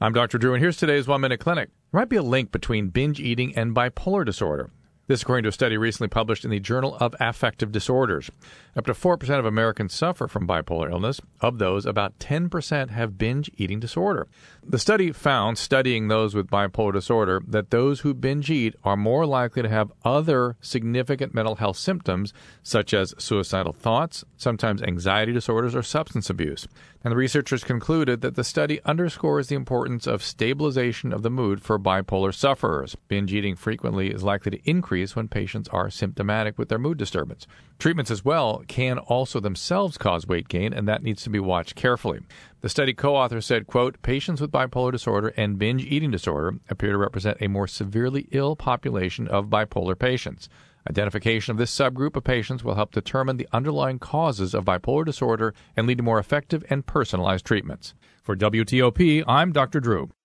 I'm Dr. Drew, and here's today's 1-Minute Clinic. There might be a link between binge eating and bipolar disorder. This according to a study recently published in the Journal of Affective Disorders. Up to 4% of Americans suffer from bipolar illness. Of those, about 10% have binge eating disorder. The study found, studying those with bipolar disorder, that those who binge eat are more likely to have other significant mental health symptoms, such as suicidal thoughts, sometimes anxiety disorders, or substance abuse. And the researchers concluded that the study underscores the importance of stabilization of the mood for bipolar sufferers. Binge eating frequently is likely to increase when patients are symptomatic with their mood disturbance. Treatments as well can also themselves cause weight gain, and that needs to be watched carefully. The study co-author said, quote, patients with bipolar disorder and binge eating disorder appear to represent a more severely ill population of bipolar patients. Identification of this subgroup of patients will help determine the underlying causes of bipolar disorder and lead to more effective and personalized treatments. For WTOP, I'm Dr. Drew.